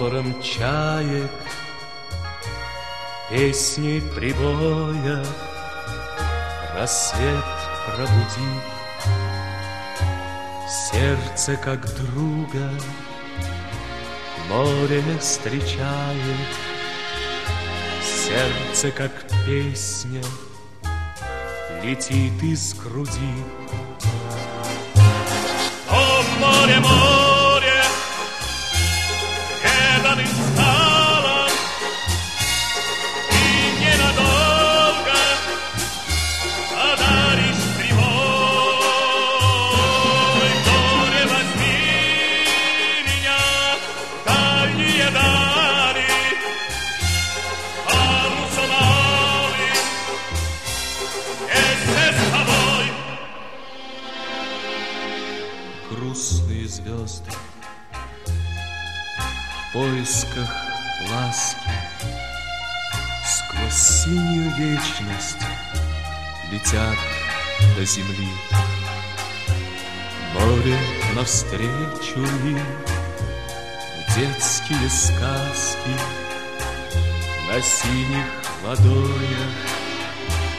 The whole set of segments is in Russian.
Хором чаек, песней прибоя рассвет пробуди. Сердце как друга море встречает, сердце как песня летит из груди. О, море, море, преданным стало, и ненадолго подаришь прибой. Море, возьми меня в дальние дали, а мусулманы вместе с тобой. Грустные звезды в поисках ласки сквозь синюю вечность летят до земли. Море навстречу им в детские сказки на синих ладонях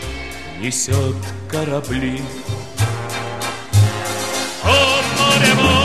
несет корабли. О, море, море!